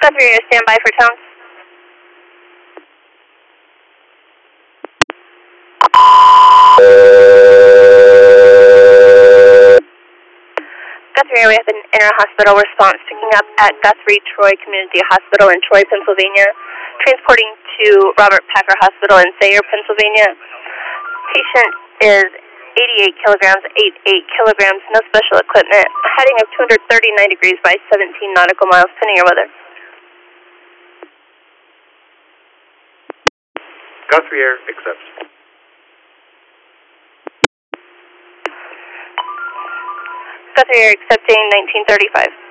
Guthrie, stand by for tone. Guthrie, we have an inter-hospital response picking up at Guthrie Troy Community Hospital in Troy, Pennsylvania, transporting to Robert Packer Hospital in Thayer, Pennsylvania. Patient is 88 kilograms, 88 kilograms, no special equipment, heading of 239 degrees by 17 nautical miles, pending your weather. Guthrie Air, accept. Guthrie Air accepting 1935.